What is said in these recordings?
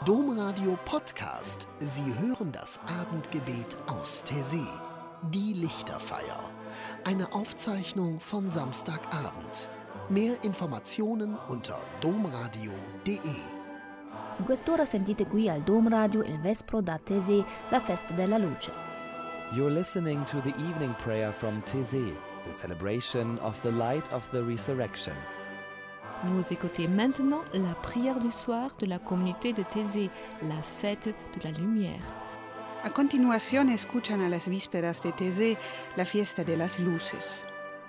Domradio Podcast. Sie hören das Abendgebet aus Taizé. Die Lichterfeier. Eine Aufzeichnung von Samstagabend. Mehr Informationen unter domradio.de. In quest'ora sentite qui al Dom Radio il Vespro da Taizé, la festa della luce. You're listening to the evening prayer from Taizé, the celebration of the light of the resurrection. Vous écoutez maintenant la prière du soir de la communauté de Taizé, la fête de la lumière. A continuación escuchan a las vísperas de Taizé, la fiesta de las luces.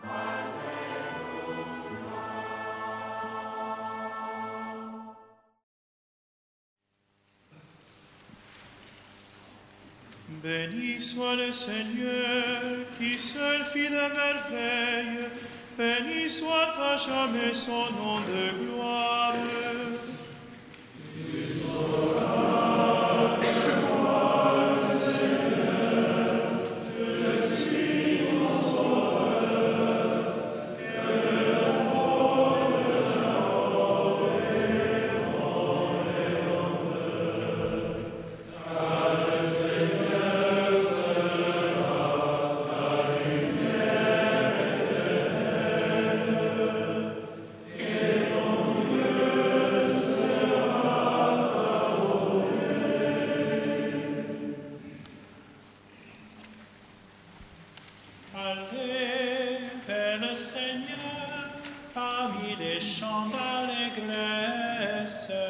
Béni soit le Seigneur, qui seul fit de merveilles, béni soit à jamais son nom de gloire. Allez vers le Seigneur parmi les chants d'allégresse.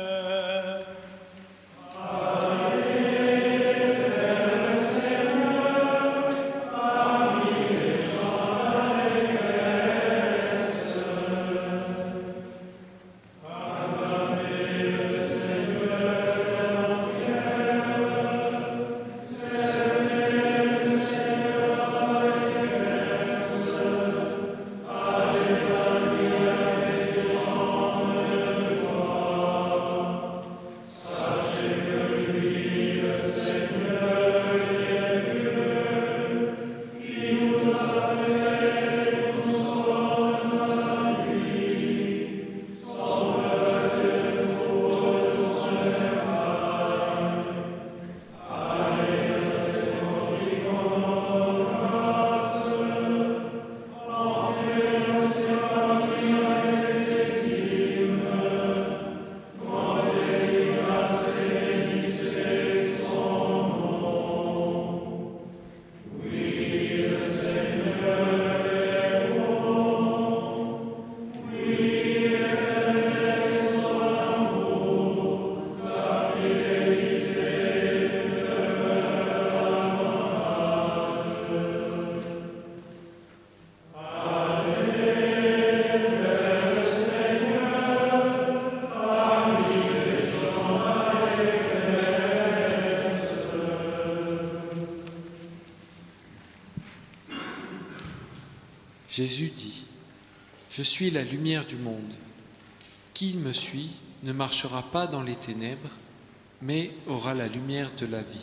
Jésus dit : « Je suis la lumière du monde. Qui me suit ne marchera pas dans les ténèbres, mais aura la lumière de la vie. »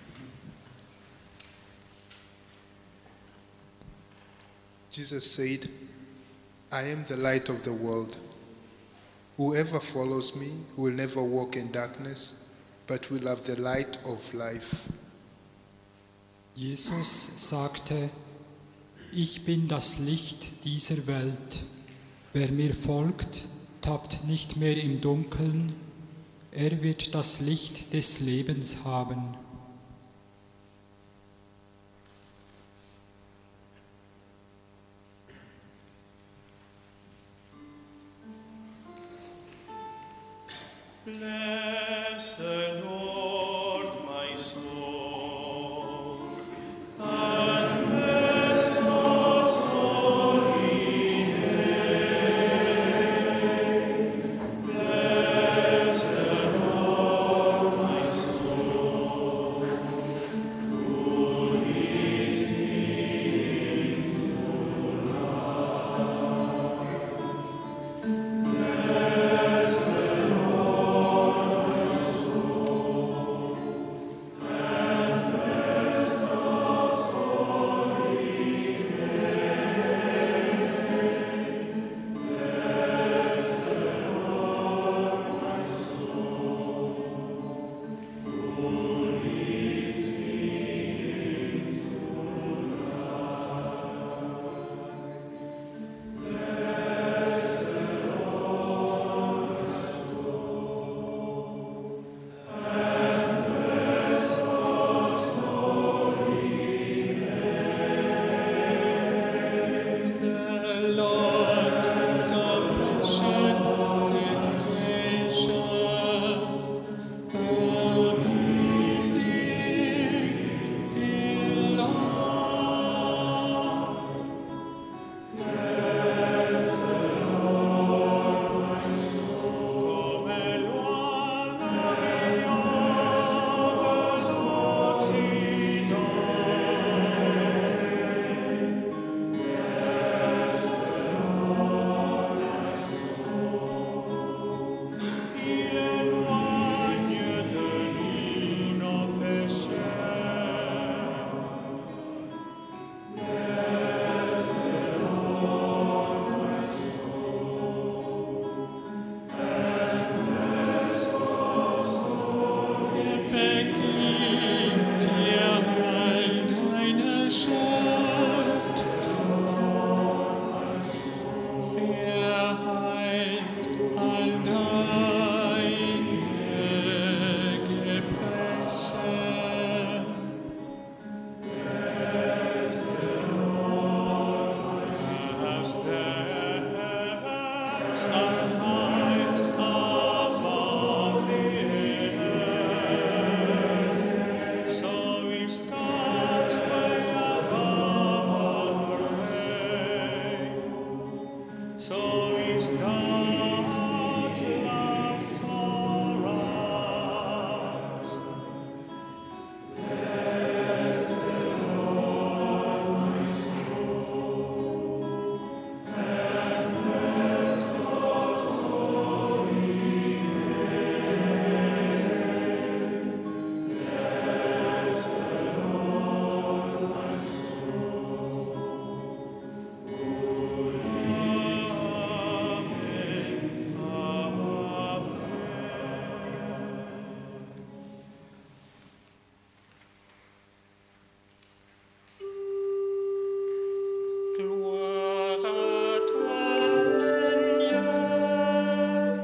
Jesus said, I am the light of the world. Whoever follows me will never walk in darkness, but will have the light of life. Jesus sagte: Ich bin das Licht dieser Welt. Wer mir folgt, tappt nicht mehr im Dunkeln, er wird das Licht des Lebens haben. Bless the Lord, my soul, and bless God's holy name. Bless the Lord, my soul, who leads me into life. Bless the Lord, my soul. So is God's love for us. Bless the Lord, my soul, and bless God's holy name. Bless the Lord, my soul. Gloire à toi, Seigneur.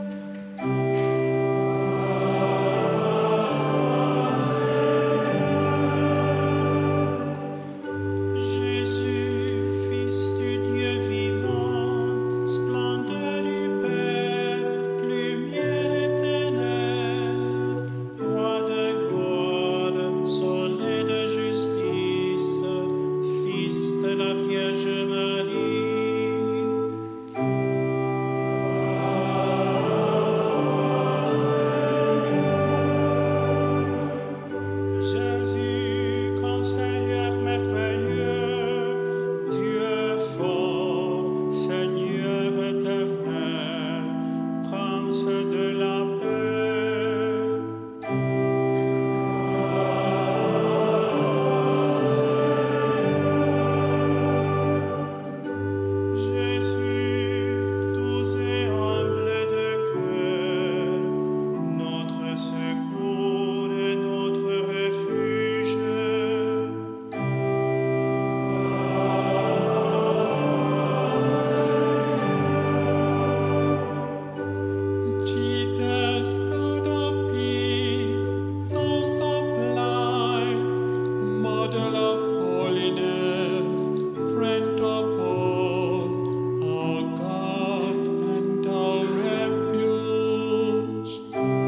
Jésus, Fils du Dieu vivant, splendeur du Père, lumière éternelle, roi de gloire, soleil de justice, Fils de la Vierge Marie. Jésus, conseilleur merveilleux, Dieu fort, Seigneur éternel, Prince de la paix. Jésus, doux et humble de cœur, notre secours et notre refuge. Jesus, God of peace, source of life, model of holiness, friend of all, our God and our refuge.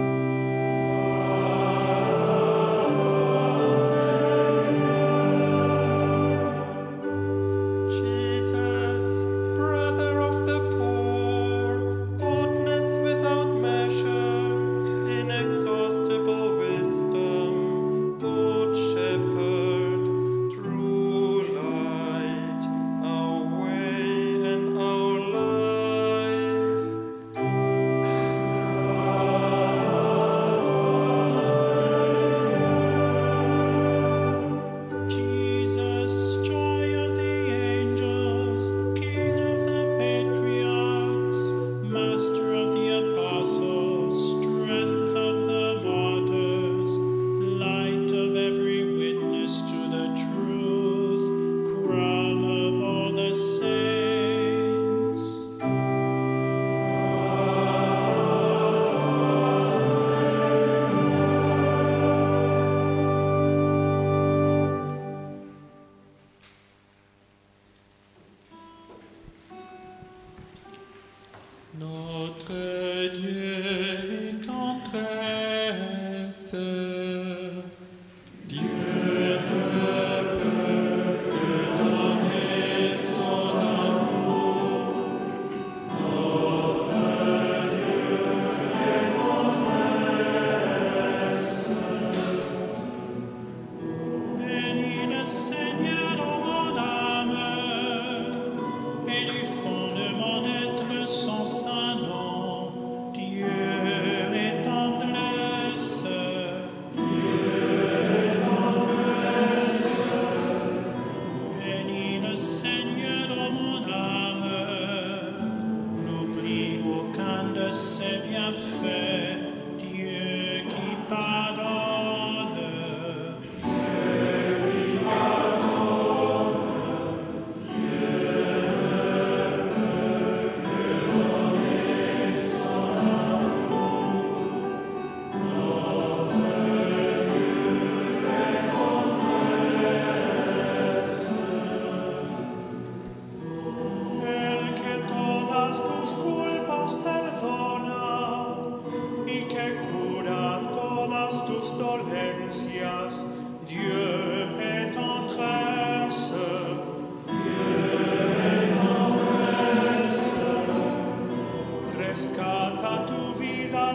Jesus, brother of the poor, goodness without measure, inexhaustible wisdom, good shepherd, true light, our way and our life. Jesus, joy of the angels, King of the patriarchs, Master of the apostles, strength of the martyrs, light of every witness to the truth, crown of all the saints. Notre Dieu est tendresse, Dieu ne peut que donner son amour. Notre Dieu est tendresse. Bénis le Seigneur, ô mon âme, et du fond de mon être son saint nom. Dieu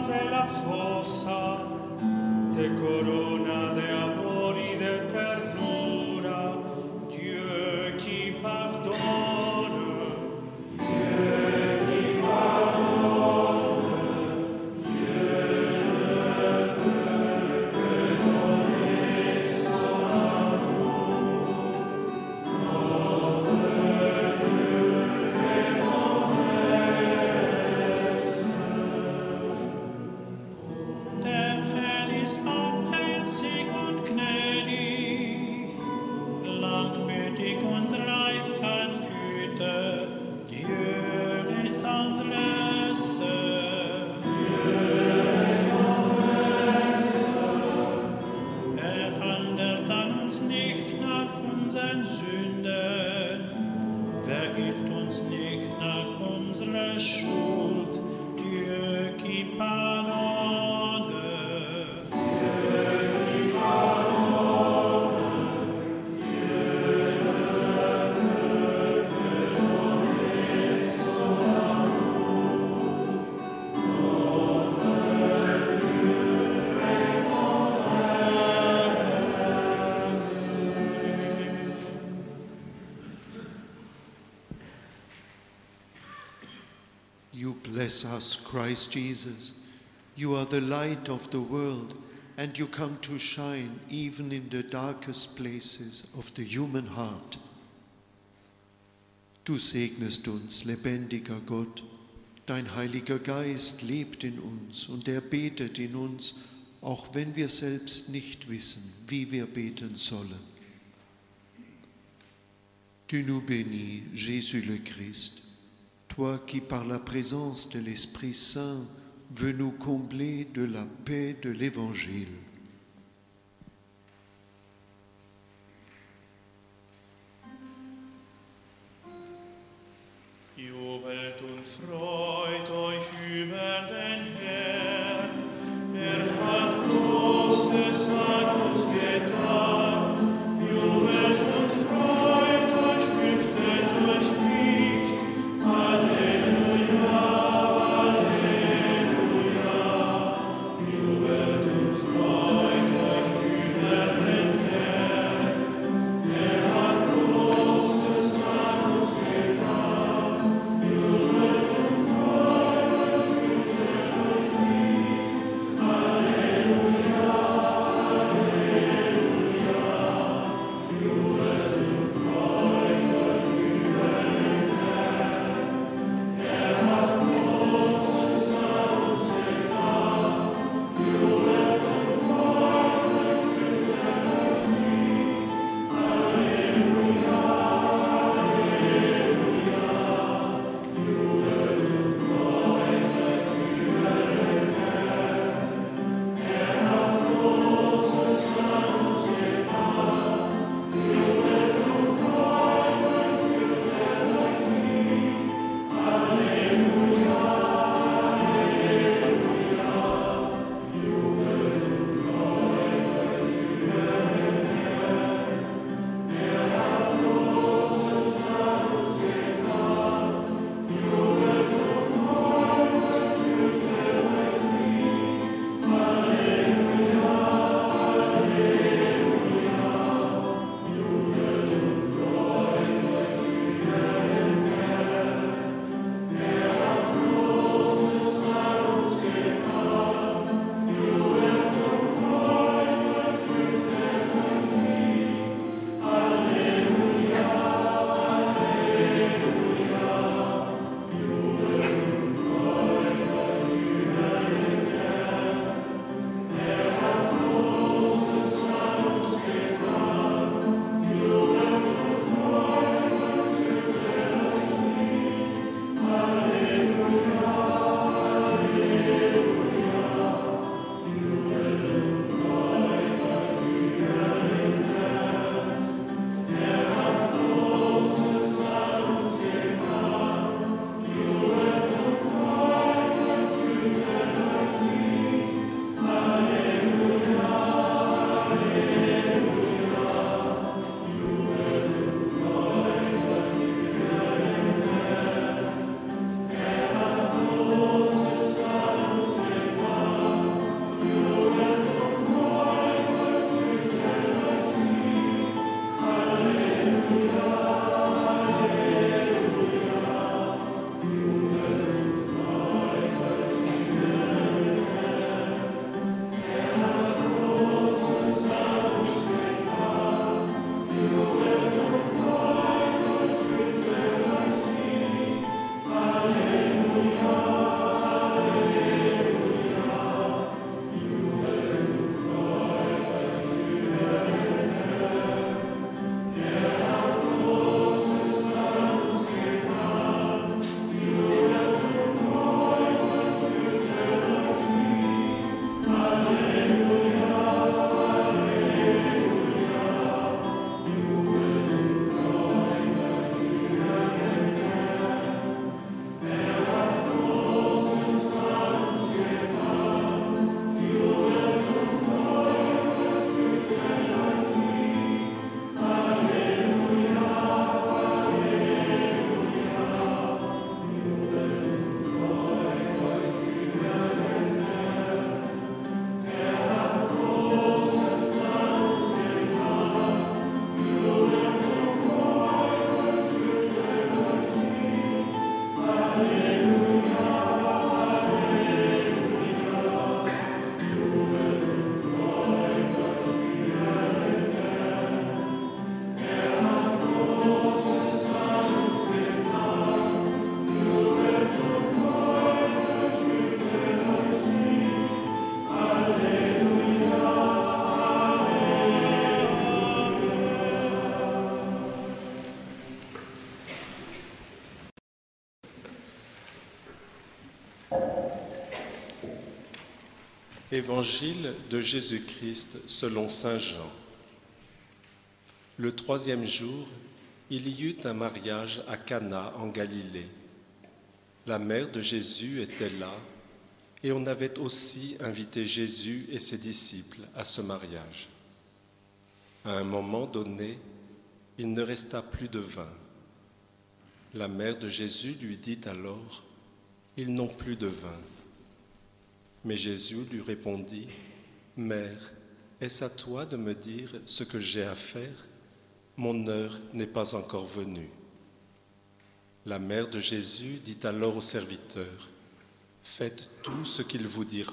de la fossa, te corona de amor y de ternura, Dieu qui pardonne. Bless us, Christ Jesus. You are the light of the world, and you come to shine even in the darkest places of the human heart. Du segnest uns, lebendiger Gott. Dein Heiliger Geist lebt in uns und er betet in uns, auch wenn wir selbst nicht wissen, wie wir beten sollen. Tu nous bénis, Jésus le Christ. Toi qui par la présence de l'Esprit Saint veux nous combler de la paix de l'Évangile. Jubelt und freut euch über den Herrn, hat Großes an uns getan. Jubelt und freut euch, fürchtet euch nicht. Halleluja, Halleluja. Jubelt und freut euch über den Herrn, hat Großes an uns getan. Jubelt und freut euch, fürchtet euch nicht. Halleluja, Halleluja. Évangile de Jésus-Christ selon saint Jean. Le 3e jour, il y eut un mariage à Cana en Galilée. La mère de Jésus était là, et on avait aussi invité Jésus et ses disciples à ce mariage. À un moment donné, il ne resta plus de vin. La mère de Jésus lui dit alors, « Ils n'ont plus de vin. » Mais Jésus lui répondit, « Mère, est-ce à toi de me dire ce que j'ai à faire ? Mon heure n'est pas encore venue. » La mère de Jésus dit alors au serviteur, « Faites tout ce qu'il vous dira. »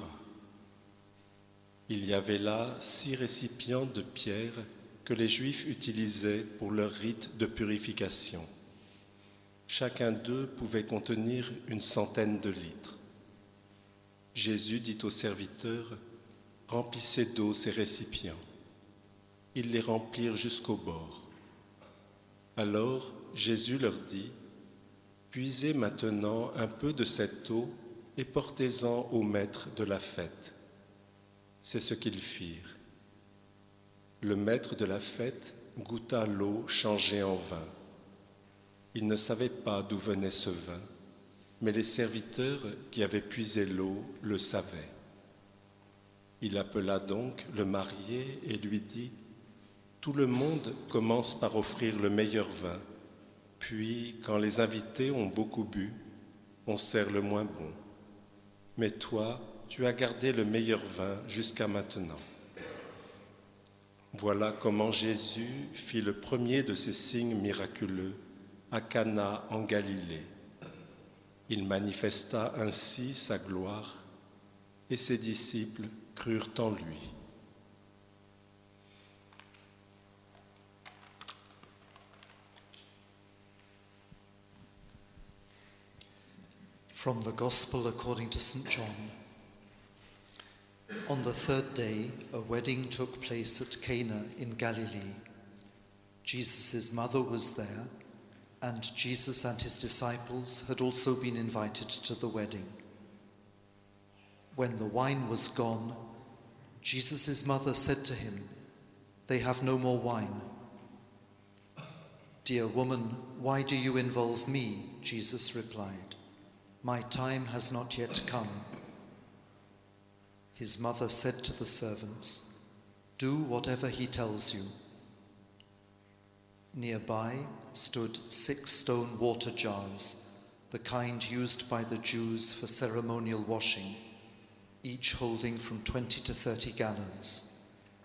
Il y avait là 6 récipients de pierre que les Juifs utilisaient pour leur rite de purification. Chacun d'eux pouvait contenir une centaine de litres. Jésus dit aux serviteurs, « Remplissez d'eau ces récipients. » Ils les remplirent jusqu'au bord. Alors Jésus leur dit, « Puisez maintenant un peu de cette eau et portez-en au maître de la fête. » C'est ce qu'ils firent. Le maître de la fête goûta l'eau changée en vin. Il ne savait pas d'où venait ce vin, mais les serviteurs qui avaient puisé l'eau le savaient. Il appela donc le marié et lui dit, « Tout le monde commence par offrir le meilleur vin, puis, quand les invités ont beaucoup bu, on sert le moins bon. Mais toi, tu as gardé le meilleur vin jusqu'à maintenant. » Voilà comment Jésus fit le premier de ces signes miraculeux à Cana en Galilée. Il manifesta ainsi sa gloire et ses disciples crurent en lui. From the Gospel according to St. John. On the 3rd day, a wedding took place at Cana in Galilee. Jesus' mother was there, and Jesus and his disciples had also been invited to the wedding. When the wine was gone, Jesus' mother said to him, "They have no more wine." "Dear woman, why do you involve me?" Jesus replied. "My time has not yet come." His mother said to the servants, "Do whatever he tells you." Nearby stood 6 stone water jars, the kind used by the Jews for ceremonial washing, each holding from 20 to 30 gallons.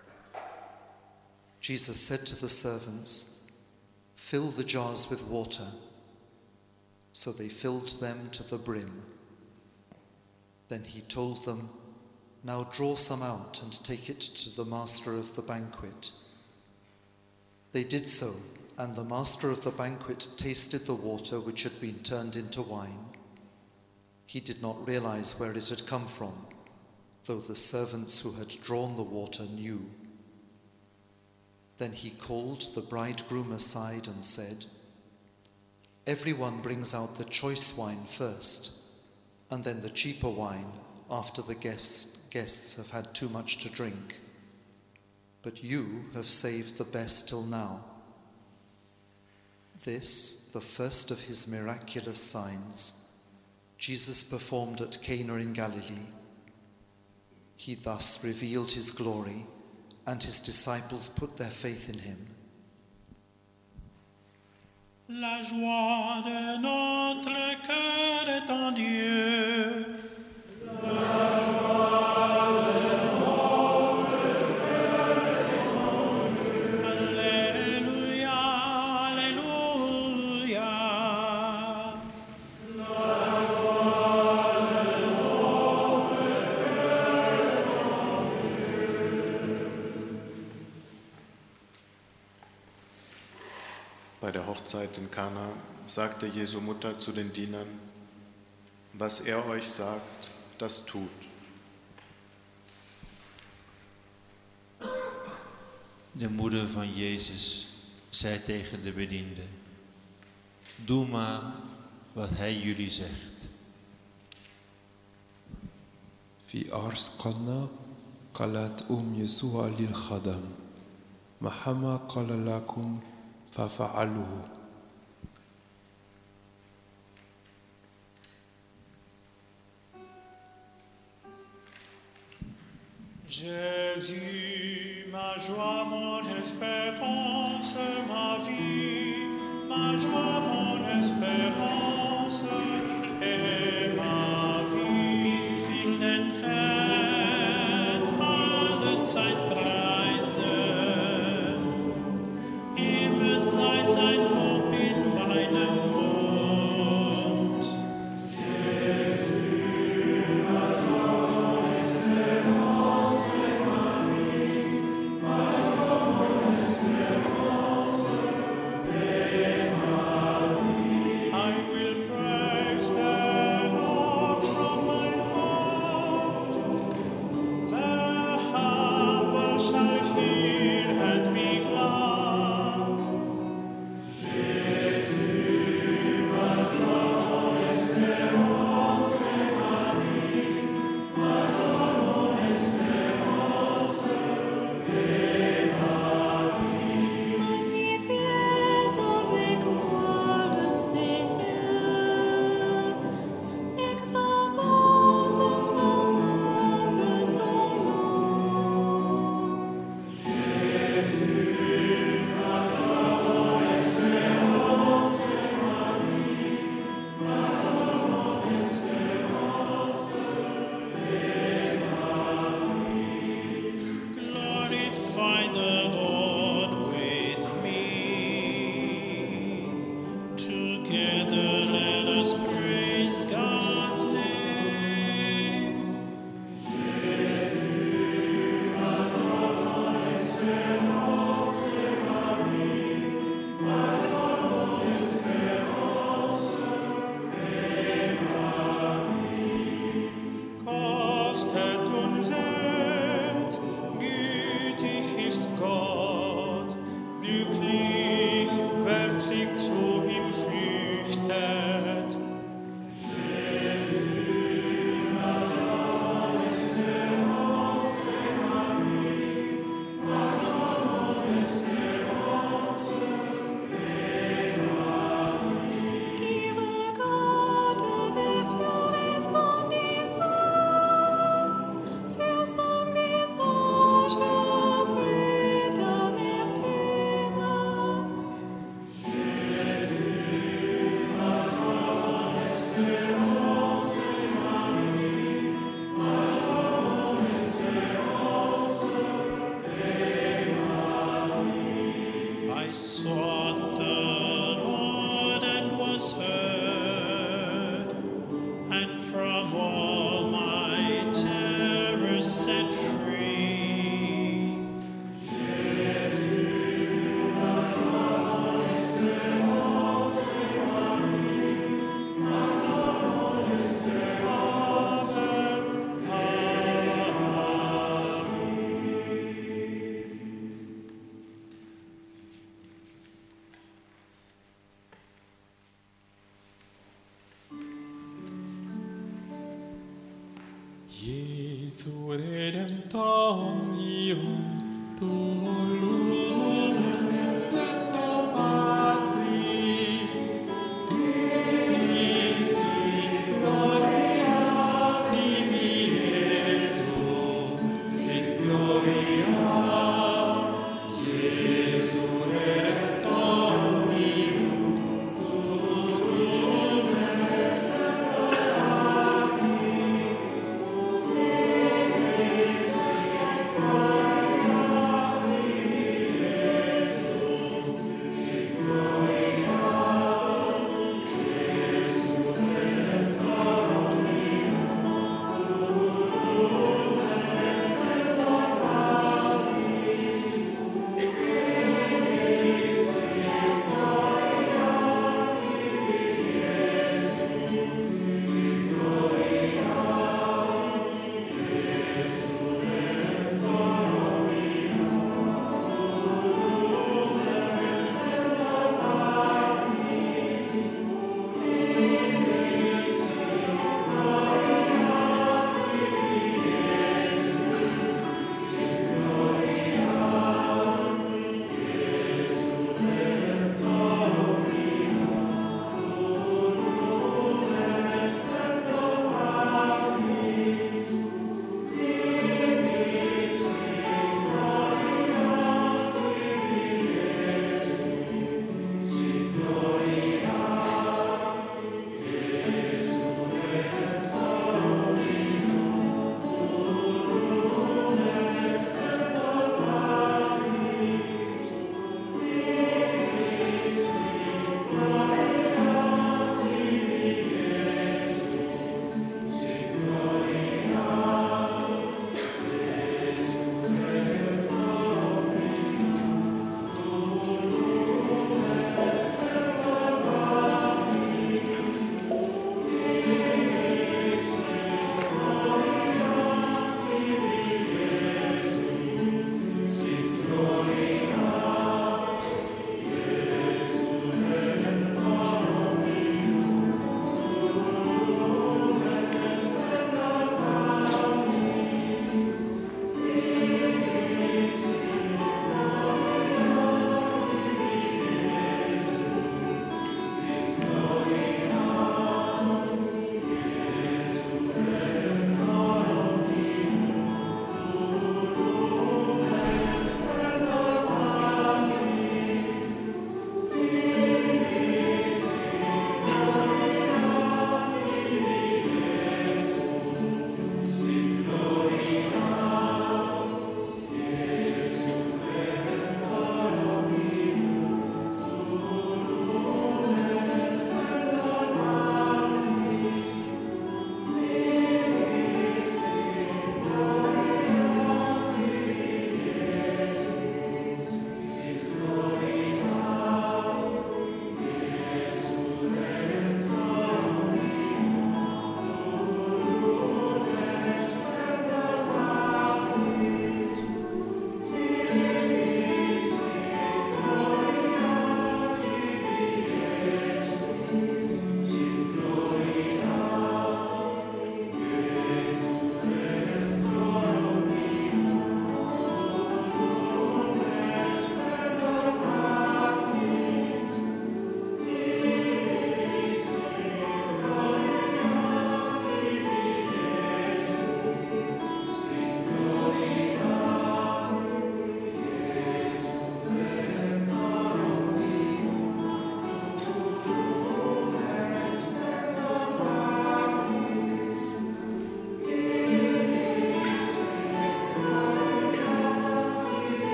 Jesus said to the servants, "Fill the jars with water." So they filled them to the brim. Then he told them, "Now draw some out and take it to the master of the banquet." They did so, and the master of the banquet tasted the water which had been turned into wine. He did not realize where it had come from, though the servants who had drawn the water knew. Then he called the bridegroom aside and said, "Everyone brings out the choice wine first, and then the cheaper wine after the guests have had too much to drink. But you have saved the best till now." This, the first of his miraculous signs, Jesus performed at Cana in Galilee. He thus revealed his glory, and his disciples put their faith in him. La joie de notre cœur est en Dieu. La joie de notre cœur est en Dieu. Alléluia, Alléluia. La joie de notre cœur est en Dieu. Bei der Hochzeit in Kana sagte Jesu Mutter zu den Dienern, "Was er euch sagt, das tut." De moeder van Jezus zei tegen de bedienden, "Doe maar wat hij jullie zegt." في عرس قنا قالت يسوع للخدم مهما قال لكم ففعلوه. Jésus, ma joie, mon espérance, ma vie, ma joie, mon espérance et ma vie, vielen Herrn alle Zeit preisen. Immer sei sein Lob in meinem Mund. I sought the Lord and was heard, and from all my terrors set free. Jesu redemptorium, dolum et splendor Patris, sit gloria tibi Jesu, sit gloria, Jesu redemptorium, dolum et splendor Patris,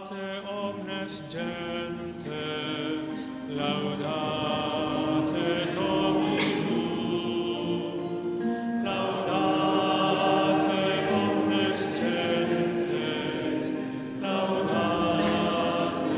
Laudate omnes gentes, laudate Dominum, laudate omnes gentes, laudate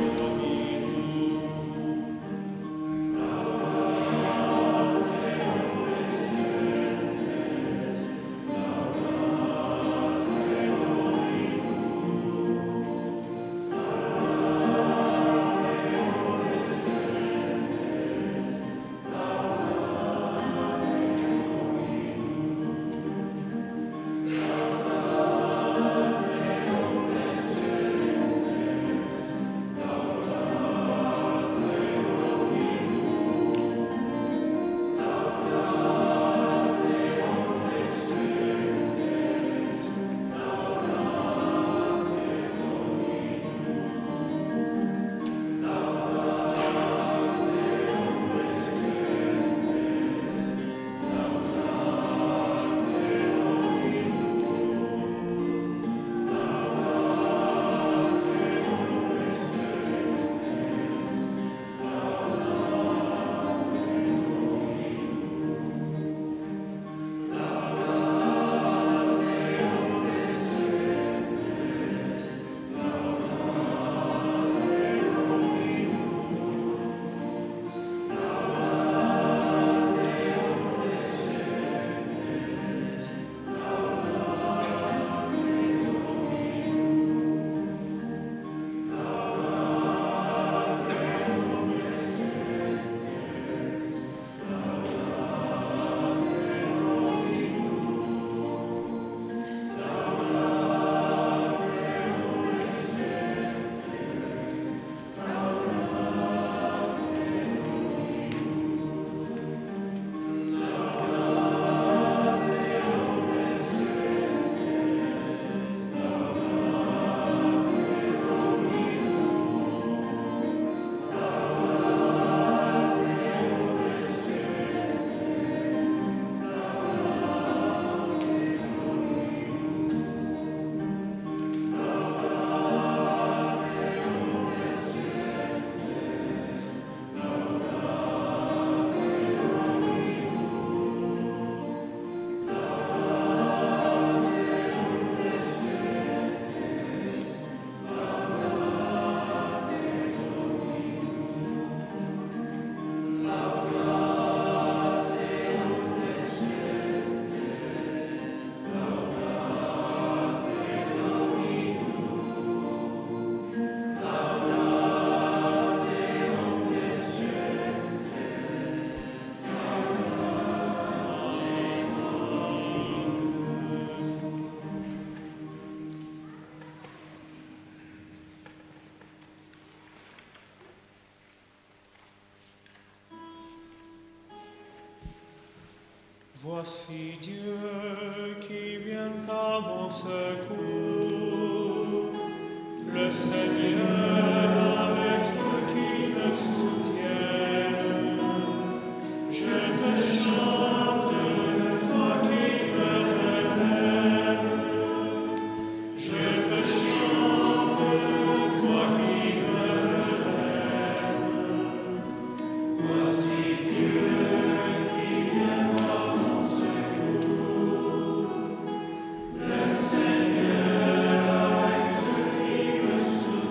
Voici Dieu qui vient à mon secours, le Seigneur avec ceux qui le soutiennent. Je te chante, toi qui me relèves. Je te chante, toi qui me relèves. Voici Dieu qui vient à mon secours, le Seigneur avec ceux qui me soutiennent.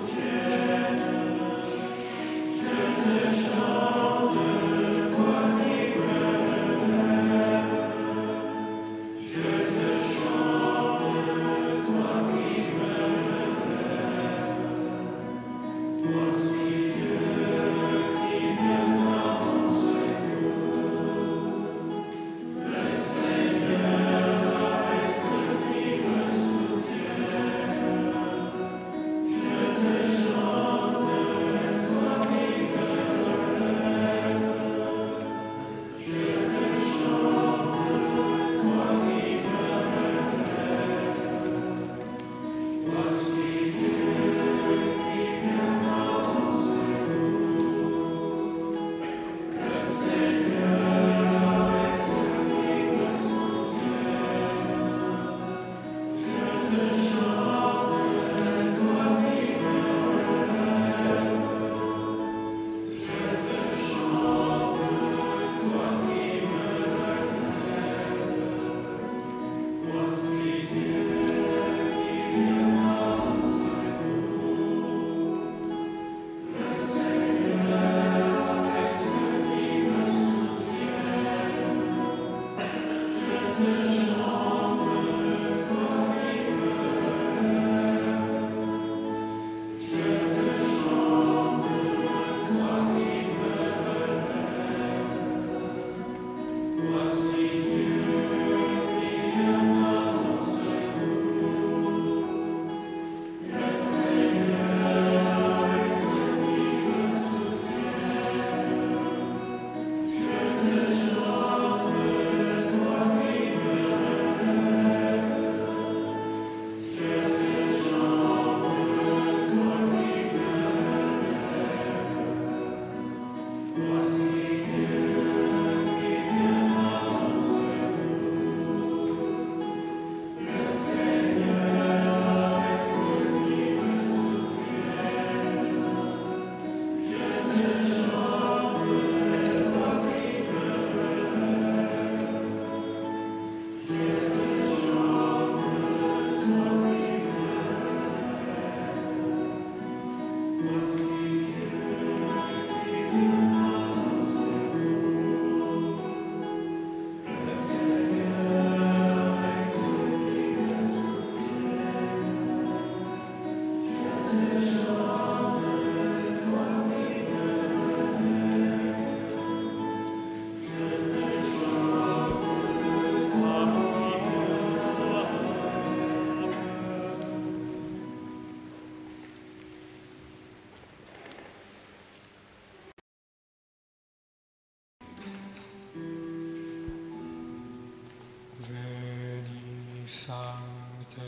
Sancte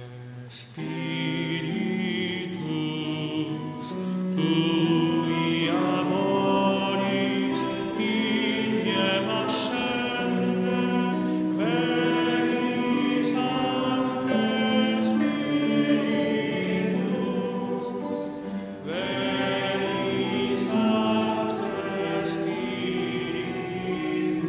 Spiritus, tui amoris ignem ascende, veni Sancte Spiritus, veni Sancte Spiritus.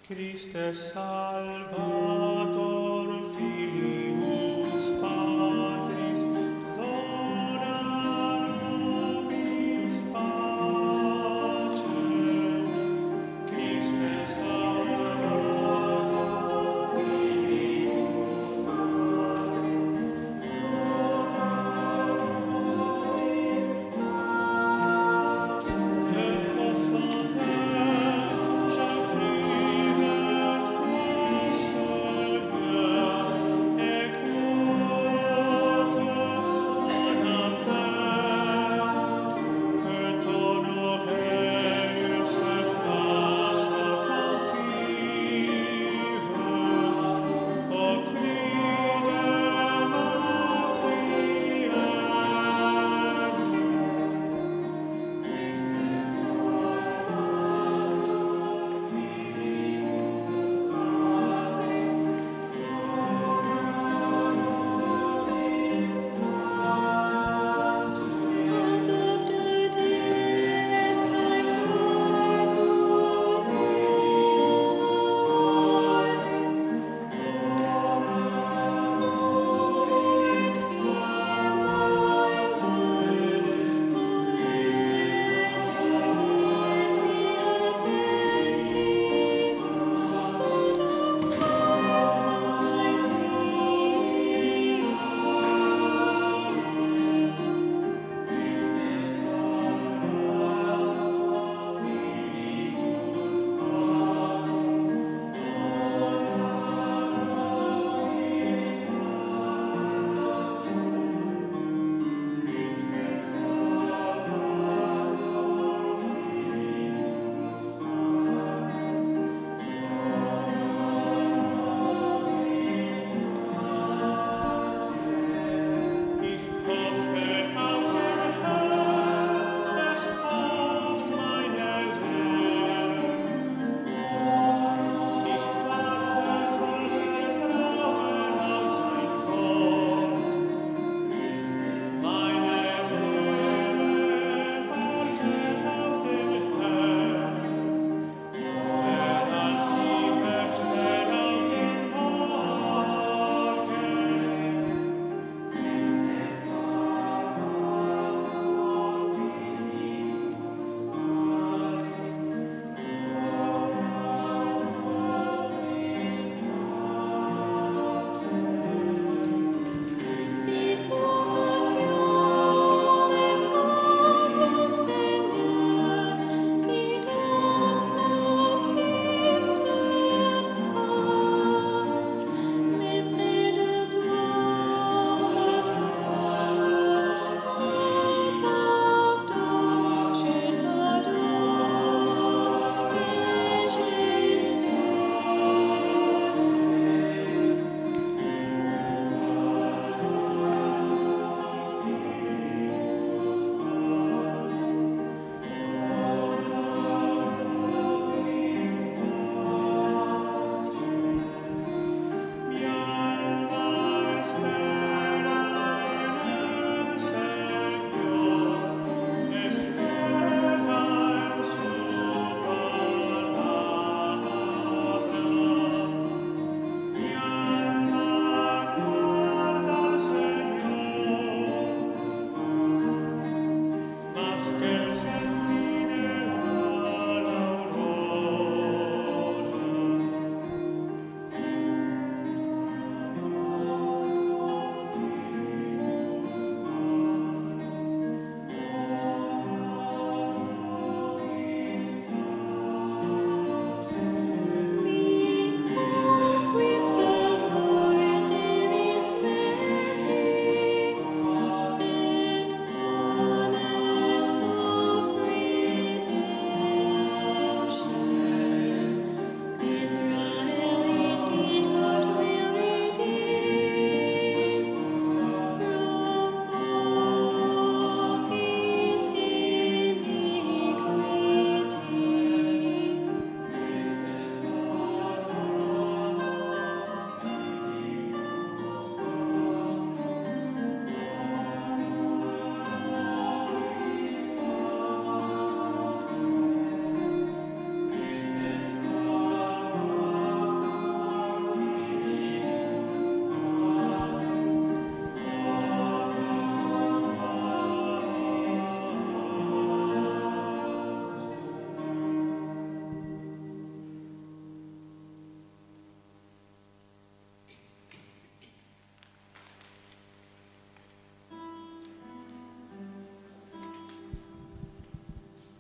Christe Salvator filius Patris, dona nobis pacem. Christe Salvator filius Patris, dona nobis pacem.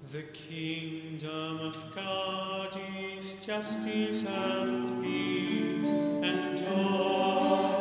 The kingdom of God is justice and peace and joy.